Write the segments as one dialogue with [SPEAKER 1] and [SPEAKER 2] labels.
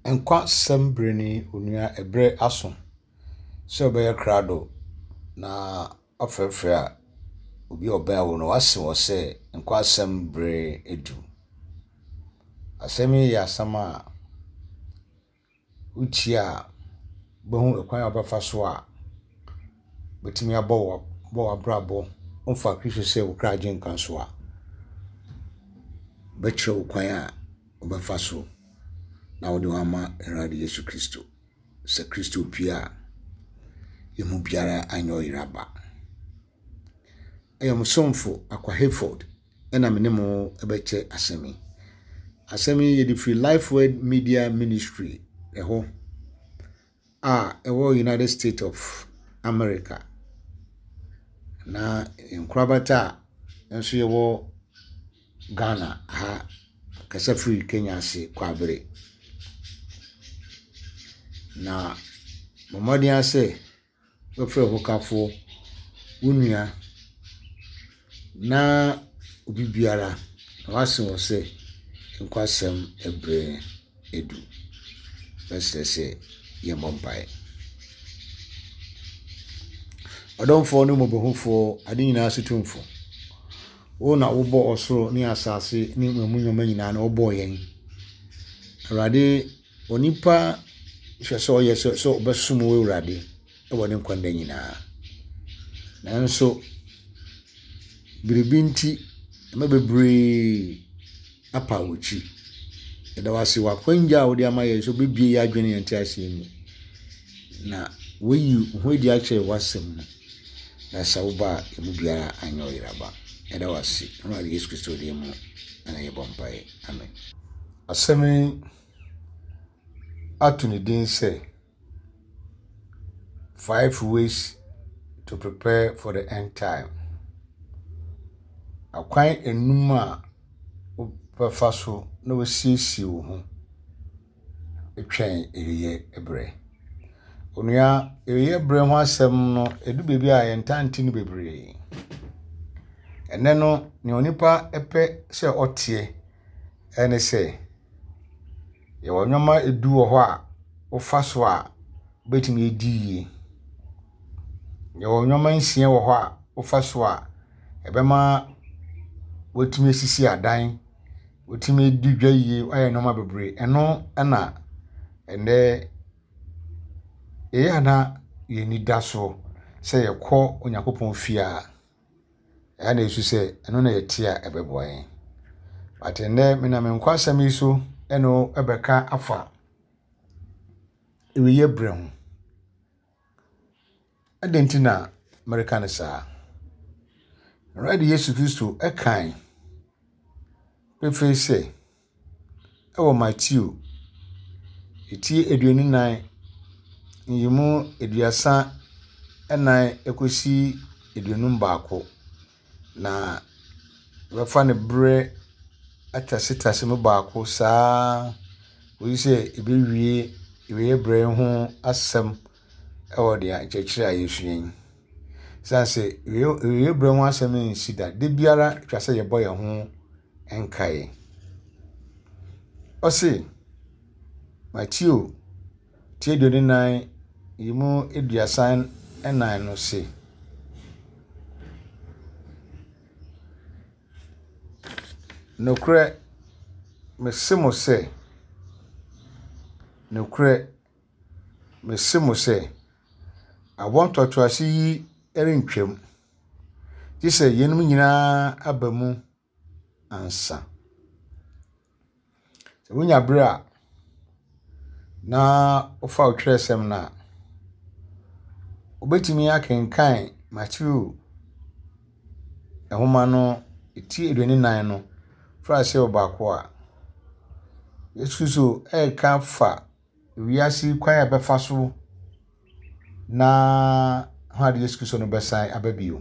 [SPEAKER 1] Nkwa sembreni onua ebre aso. Se obeye krado na afrefre a obi oba wo no wase wo se nkwa sembre edu. Asemi ya sama uchi a behu ekwan obafa so a betimi abo abrabo onfa Kristo se wo kra gyen kan so a betre okwan a obafa so na wode wama Erade Yesu Kristo se Kristo pia yemu biara anyo iraba. Ayam somfo akwa Hayford ena menemo ebeche asemi. Asemi ye di Free Life Word Media Ministry eho ewo United States of America. Na nkrabata enso yewo Ghana ha kasa free Kenya se kwabere. Na momodi ase wofre hokafo unua na obi biara na wase wo se nkwasem ebre edu. Bese ye mompai odonfo no mobohufo ade nyina asetumfo wo na wobo osoro ni asase ni mamunyoma nyina na wobo yen Erade onipa hweso yeso so obesumo we Erade e woni nkwanda nyina nanso biribinti mabebre apa wuchi edawase wakwanja wodi amaye so bebie ya adwene yenti asemi na weyi hwedi a kye wasem na sauba emu biara anyo iraba edawase Erade Yesu Kristo de mu ana yebompai amen. Asemi atuni din say 5 ways to prepare for the end time. Akwan enuma obafa so na wasiesie wo ho etwen eyeye ebre. Onua eyeye ebre ho asem no edu bebi a yentanti ni bebre. Ene no ne onipa epe se otie ene se ye wonyoma edu wo ho a ofa so a betimi ediye. Ye wonyoma nsie wo ho a ofa so a ebema wotimi sisi adan wotimi didwaye aye noma bebre eno na ende eyana ye nida so se ye kɔ Onyankopɔn fia ya na Yesu se eno na yetia ebeboyen atende me na me nkwa asemi so eno ebeka afa eweye brehun adentina American sa Erade Yesu Kristo ekan pefe se ewo Matthew eti eduonu nan yimu eduasa enan ekosi eduonu baako na wefa ne bre atasitase me baako saa we se ebewie eweye bre ho asem ewo dia nchechire ayesu yin sanse eweye bre ho asem nsida de biara twase ye boye ho enkai osi Matthew tie eduonu nan yimu eduasa enan no se nokre mesemo se awontoto ase yi erentwem dise yenum nyina abamu ansa se wonya bra na ofa otweresem na obetimi akenkan Matthew ehoma no eti eduonu nan no frase obaako a Yesu so eka fa wiase kwan abefa so na Erade Yesu Kristo no besan ababio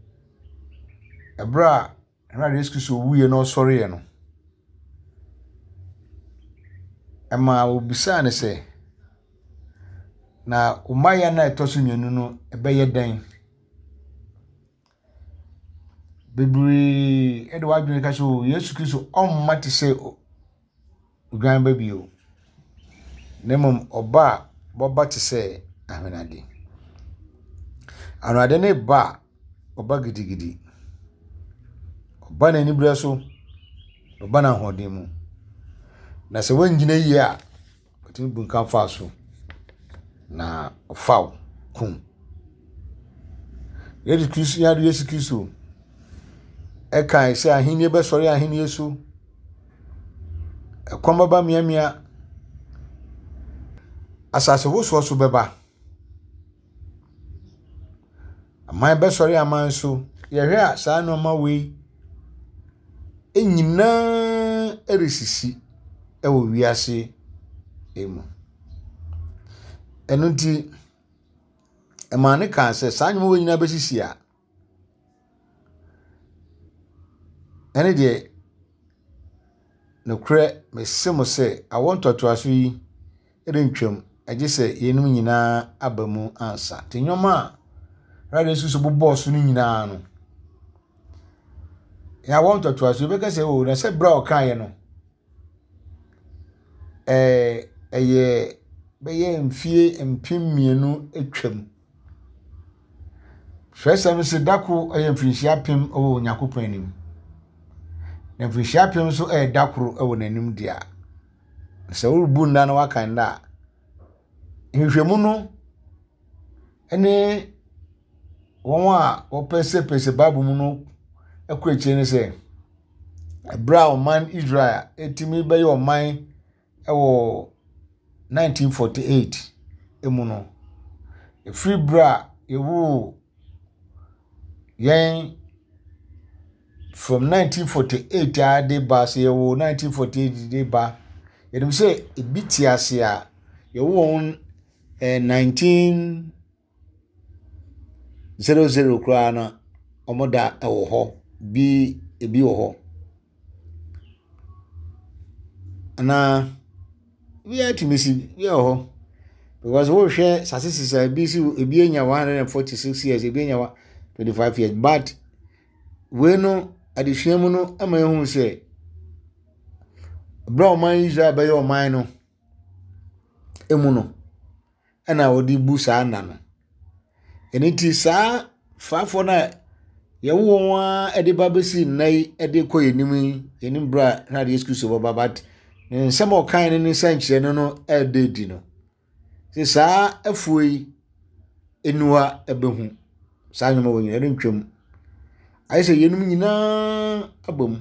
[SPEAKER 1] ebra Erade Yesu Kristo wuye no sori no ema obisa ne se na umaya na etoso nyenu no ebeye den bebri edo adwene ka so Yesu Kristo ommati se ugan babio Nemum oba boba te se ahwenade. Anwade ne ba oba gidigidi. Oba na ni bre so oba na hoden mu. Na se wangina yi a otimi bunkan fa so na ofaw kum. Yesu Kristo ekan se ahini be sori ahini Yesu ekwamba miamia asase woso so beba aman be sori aman so yehwe a saa no ma we enyina erisisi ewo wiase emu enunti emane kan se saa nyimo we nyina besisi a ene de no kre mesemo se awontoto aso yi erentwam age se yenum nyina abamu ansa tenyoma radio susu bo boss no nyina no ya awontoto aso be ka se o na se bra o kan ye no eye be ye mfie mpemienu etwam hwesem se dako eye mfinhia pem o nyakopon anim na mfinhia pem so dakoro ewo nanim dia se urubu nda na wakan da nhwehwemu no ene wonwa opese babu mu no ekweche ne se bra man Israel etimi be yo man ewo 1948 emu no free bra ewu yen from 1948 ade ba se ewo 1948 de ba yedum se ebiti ase a yewo 1900 kra na omoda ewo ho bi ebi wo ho ana we atimisi yo ho because we share sasisi bi si ebi enya 146 years ebi enya 25 years but we no adehwemu no ama ehun se bro man Israel be yo man no emu no ana odi bu saa na no eniti saa fafo na yewo won ede babesi nai ede koyenim bra na de excuse baba but nsem okan ne sanchire no ede di no se saa afuoi enua ebehu saa nyoma wonyina rentwam ayese yenum nyina abam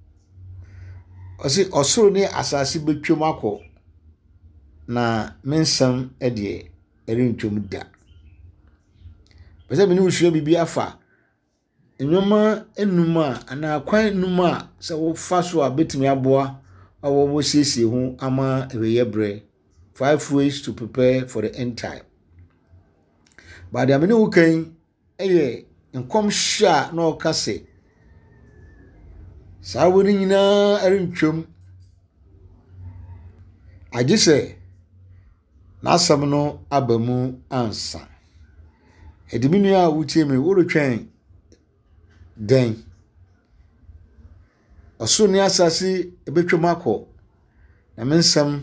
[SPEAKER 1] osi osoro ne asase betwam akọ na mensam ede rentwam da bese mini usua bibi afa enyoma enuma ana kwan enuma se wo fa so abetimi aboa awo wo siesie ho ama eweye bre 5 ways to prepare for the end time. But amene wukan eye nkom hia na okase saa woni nyina arentwam agise na asam no abamu ansa ediminu a wutie me wo retwen den oso ni asase ebetwam akọ na mensam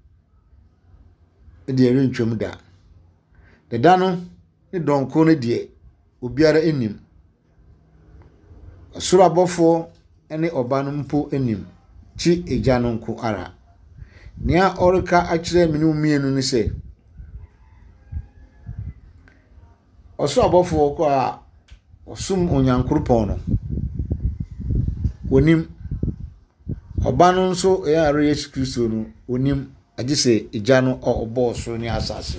[SPEAKER 1] ede arentwam da de dano ni donko ne de obiara enim osoro abofo ene oba no mpo enim chi eja no nko ara nia orika akire menu mienu ni se osoro abofo ko a osum onyankoropon no wonim oba no nso ya Yesu Kristo no wonim agise eja no obo osoro ni asase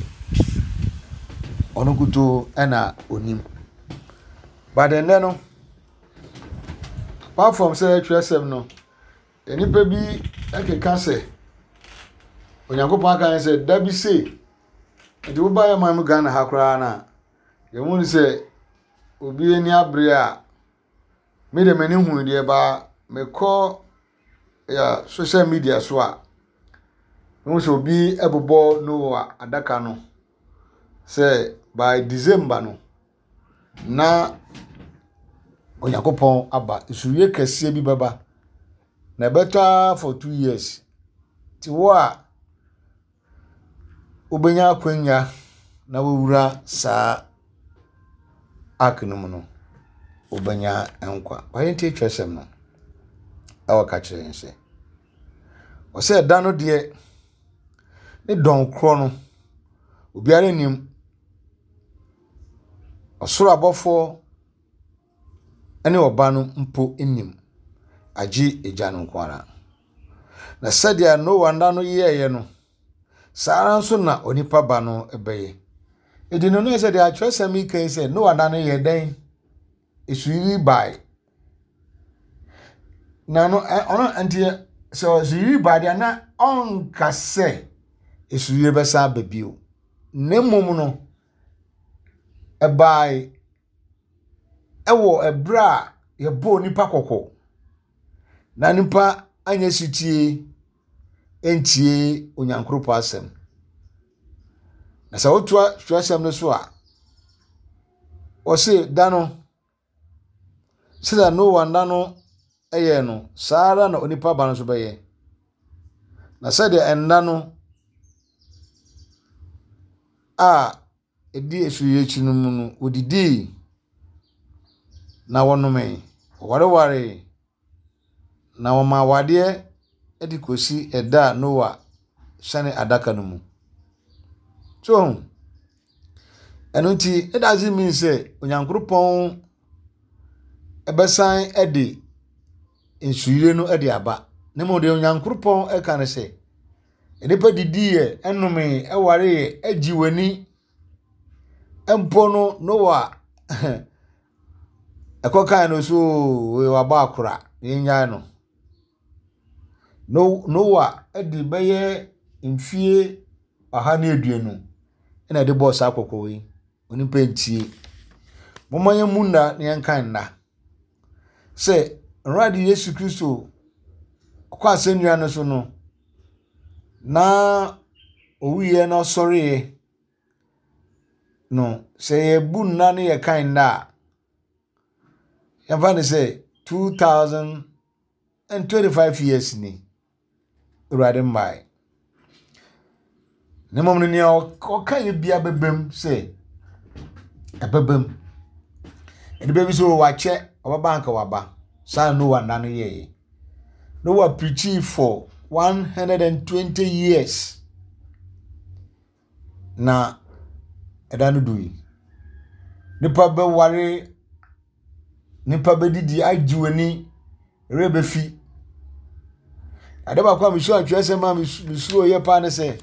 [SPEAKER 1] onukuto ana onim badende no apart from say HSM no enipa bi ekeka se onyankopon aka se dabi se enti wo ba ya man Ghana ha kra na ye mu ni se obi eni abre a me de mani hu de ba me ko ya social media so a no so obi ebobo no adaka no say by December no na onyankopon aba isuye kese bi baba na better for 2 years ti wo a ubenya akwanya na wura sa aknum no ubenya enkwa wayenti twesem no awaka kire nse o se da no de ne don kro no obiare nim osoro abofo ene oba no mpo enim agi eja no kwara na sadia no wanda no yeye no sara nso na onipa ba no ebeye edino no sadia atwesam kan se no wanda no ye den esuri bai na no ono antie so esuri bai dia na onka se esuri besa babio nemom no ebai ewo ebra ye bo nipa kokko na nipa anya sitie entie onyankropo asem na sa otwa twasem no so a o se dano sida no wanda no eye no sara na onipa ba no so beye na sade enda no a edi esuye chinum no odidi na wonome ware na woma wade edi kosi eda Noah shane adaka no mu so enunti it doesn't mean say onyankropon ebesan edi ensuire no edi aba nemo de onyankropon e kan se enipa didi ye enome eware agiwani empo no Noah ekokan no so we waba akura yenya no Noah edi beye mfie aha na eduenu ena de boss akoko wi onipa ntie momanye munda ne yankan na se nradi Yesu Kristo kwa senua no so no na owiye na sorry no se ebu na ne yakan na yamfa say 2025 years ni urade mbai ne mom ni o kan bia bebem say ebebem ene bebi so wache obabanka waba sa no wanda no ye no wa preaching for 120 years na edanu dui nipa be ware nipa be didi agiwani rebefi adaba kwa misu atwese ma misu oye pa ne se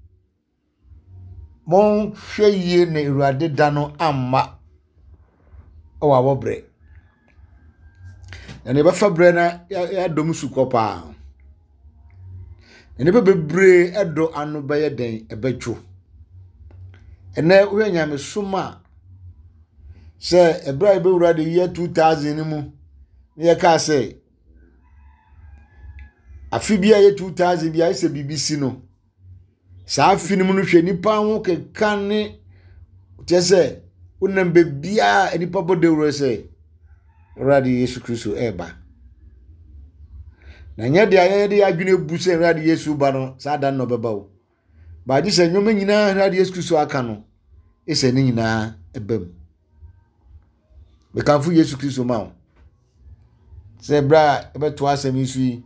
[SPEAKER 1] mon hweye na Awurade da no amma o wa bobre na ne ba fa bre na ya dom sukopa ne be bebre edo anu be ye den ebetwo ene wo nyame suma se ebra be Awurade ye 2000 ni mu ye ka se afibia ye 2000 bia ise BBC no sa afinimu no hwe nipa ho kekan ne tese unam be bia nipa bodewro se Awurade Yesu Kristo eba na nya de ayede adwene bu se Awurade Yesu ba no sa da no beba wo ba di se nyoma nyina Awurade Yesu Kristo aka no ese ni nyina ebam be kanfu Yesu Kristo ma wo se bra ebeto asem isu yi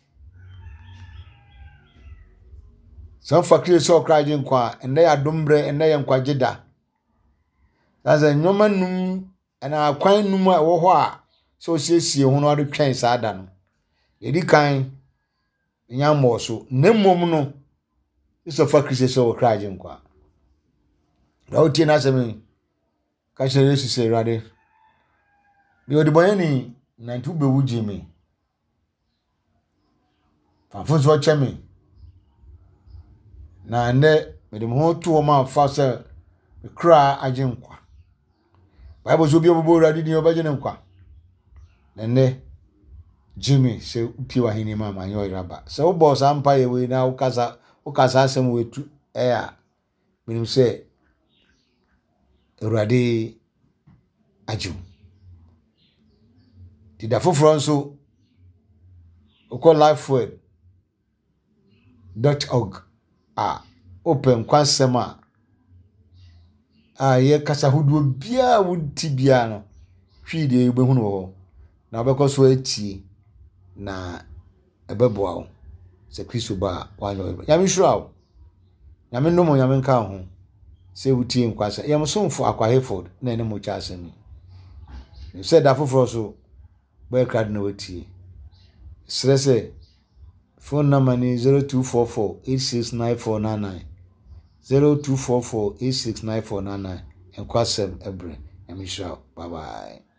[SPEAKER 1] so fakire so kraje nkwa ende ya dombre ende ya nkwageda aza nyoma num ana akwan num a wo ho a so siesie ho no ade twen saada no edi kan nya moso nemmom no so fakire so kraje nkwa rawo tie na asem ka shere Yesu se rade bi odi boyani na ntu be wuji mi fa fuzo chemi na ne medem ho to ma fa se kra agenkwa Bible zo bi obo Awurade ni obaje ne nkwa ne Jimmy se upie wa hini mama nyo iraba se wo boss ampa ye we na ukasa asem wetu a menim se Awurade aju ti da foforo nso uko lifeword.org open kwasɛm a ye kasa hodo bia wonti bia no hwi de yebehu no ho na obekọ so atie na ebeboa wo se Kristo ba wanyo ya me hura wo ya me no ya me nka ho se wutie nkwasa ya msomfo akwa Hayford na ene mo cha asemi se da foforo so boy crowd na watie stress phone number ni 0244869499 0244869499 enkwasem ebre ya me hura bye bye.